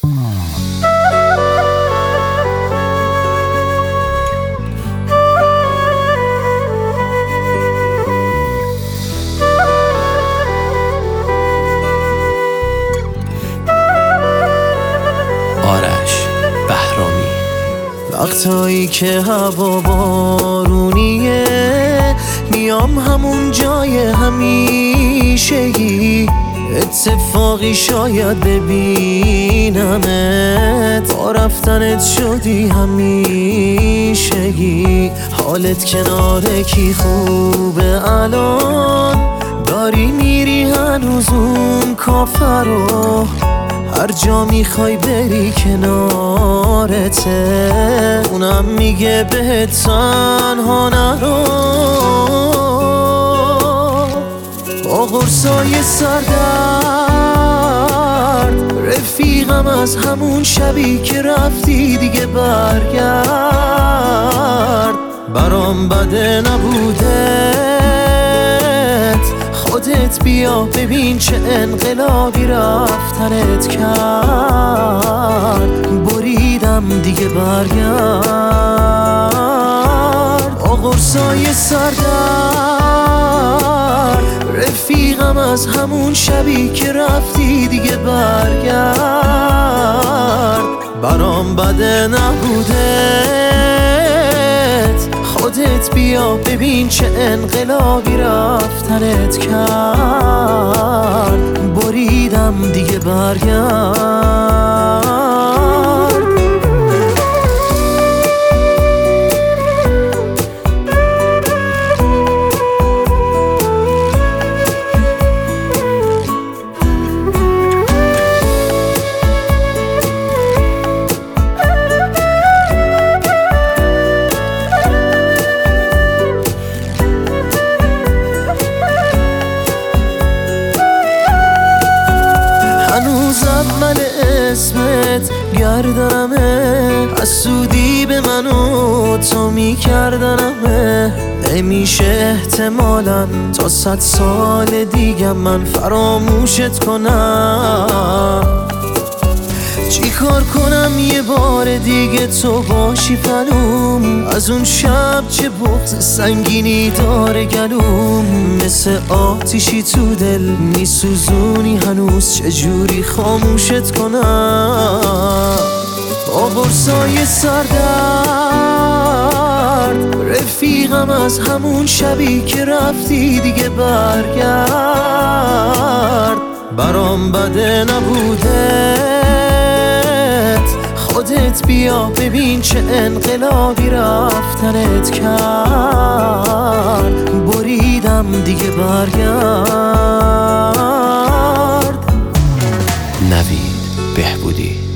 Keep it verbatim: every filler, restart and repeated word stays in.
آرش بهرامی. وقتایی که هوا بارونیه میام همون جای همیشگی، اتفاقی شاید ببینمت، با رفتنت شدی همیشگی. حالت کنار کی خوبه الان؟ داری میری هنوز اون کافه رو؟ هر جا میخوای بری کنارته، اونم میگه بهت تنها نرو. با قرصای سردرد رفیقم از همون شبی که رفتی دیگه برگرد. برام بده نبودت، خودت بیا ببین چه انقلابی رفتنت کرد. بریدم دیگه برگرد. با قرصای سردرد رفیقم از همون شبی که رفتی دیگه برگرد. برام بده نبودت، خودت بیا ببین چه انقلابی رفتنت کرد. بریدم دیگه برگرد. هنوز اول اسمت گردنمه، حسودی به من و تو میکردنمه. نمیشه احتمالاً تا صد سال دیگه من فراموشت کنم. چی کار کنم یه بار دیگه تو باشی پنوم؟ از اون شب چه بغض سنگینی داره گلوم. مثل آتیشی تو دل میسوزونی هنوز، چجوری خاموشت کنم؟ با قرصای سردرد رفیقم از همون شبی که رفتی دیگه برگرد. برام بده نبودت، خودت بیا ببین چه انقلابی رفتنت کرد. بریدم دیگه برگرد. نوید بهبودی.